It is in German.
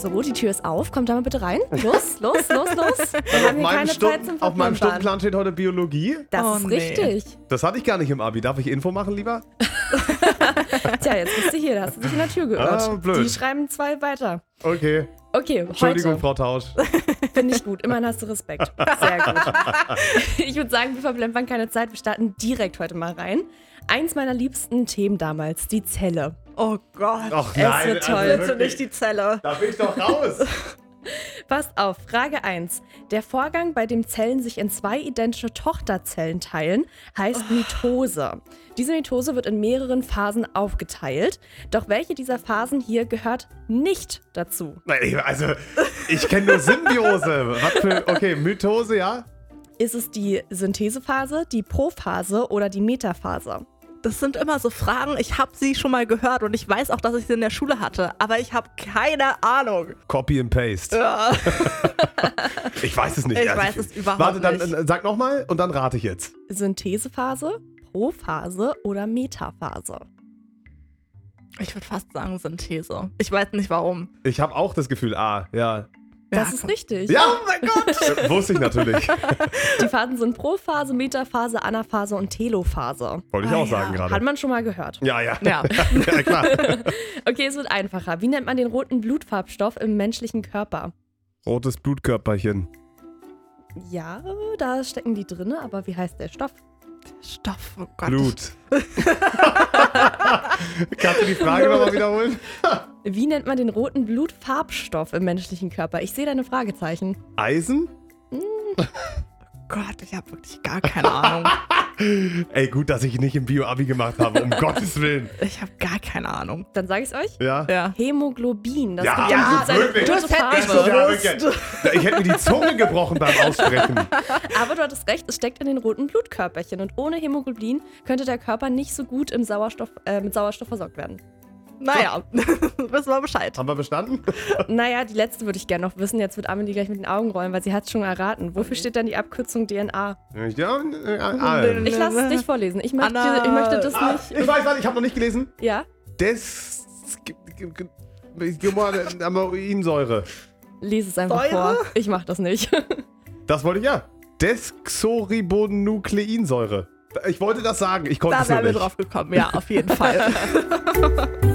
So, die Tür ist auf. Kommt da mal bitte rein. Los. Wir haben hier keine Zeit zum Auf meinem Verplempern. Stundenplan steht heute Biologie. Das ist richtig. Das hatte ich gar nicht im Abi. Darf ich Info machen, lieber? Tja, jetzt bist du hier. Da hast du dich in der Tür geirrt. Ah, blöd. Die schreiben 2 weiter. Okay. Okay, Entschuldigung, heute Frau Tausch. finde ich gut. Immerhin hast du Respekt. Sehr gut. Ich würde sagen, wir verplempern keine Zeit. Wir starten direkt heute mal rein. Eins meiner liebsten Themen damals, die Zelle. Oh Gott. Ach Es wird toll. Bitte wirklich. nicht die Zelle. Da bin ich doch raus. Passt auf, Frage 1. Der Vorgang, bei dem Zellen sich in 2 identische Tochterzellen teilen, heißt Mitose. Diese Mitose wird in mehreren Phasen aufgeteilt. Doch welche dieser Phasen hier gehört nicht dazu? Nein, also, ich kenne nur Symbiose. Was für, okay, Mitose, ja? Ist es die Synthesephase, die Prophase oder die Metaphase? Das sind immer so Fragen, ich habe sie schon mal gehört und ich weiß auch, dass ich sie in der Schule hatte, aber ich habe keine Ahnung. Copy and Paste. Ja. Ich weiß es nicht. Ich Also, weiß es überhaupt warte, dann nicht. sag nochmal und dann rate ich jetzt. Synthesephase, Prophase oder Metaphase? Ich würde fast sagen Synthese. Ich weiß nicht warum. Ich habe auch das Gefühl, ja. Das Ja, ist richtig. Ja! Oh mein Gott! Wusste ich natürlich. Die Phasen sind Prophase, Metaphase, Anaphase und Telophase. Wollte ich Ah, auch sagen ja. gerade. Hat man schon mal gehört. Ja. Ja. Ja, klar. Okay, es wird einfacher. Wie nennt man den roten Blutfarbstoff im menschlichen Körper? Rotes Blutkörperchen. Ja, da stecken die drin, aber wie heißt der Stoff? Stoff, oh Gott. Blut. Kannst du die Frage nochmal wiederholen? Wie nennt man den roten Blutfarbstoff im menschlichen Körper? Ich sehe deine Fragezeichen. Eisen? Gott, ich habe wirklich gar keine Ahnung. Ey, gut, dass ich nicht im Bio-Abi gemacht habe, um Gottes Willen. Ich habe gar keine Ahnung. Dann sage ich es euch. Ja? Ja. Hämoglobin. Das Ja, gibt ja, seine wirklich. rote Das hätte ich Farbe. Ja, wirklich. Ich hätte mir die Zunge gebrochen beim Aussprechen. Aber du hattest recht, es steckt in den roten Blutkörperchen. Und ohne Hämoglobin könnte der Körper nicht so gut mit Sauerstoff versorgt werden. Naja, wissen wir Bescheid. Haben wir bestanden? Naja, die letzte würde ich gerne noch wissen. Jetzt wird Amelie gleich mit den Augen rollen, weil sie hat es schon erraten. Wofür steht denn die Abkürzung DNA? Ja, Ich lasse es dich vorlesen. Ich möchte das nicht. ich weiß, ich habe noch nicht gelesen. Ja? Aminosäure. Lies es einfach Säure? vor. Ich mach das nicht. Das wollte ich ja. Desoxyribonukleinsäure. Ich wollte das sagen, ich konnte Da es nur wären wir nicht. drauf gekommen, ja, auf jeden Fall.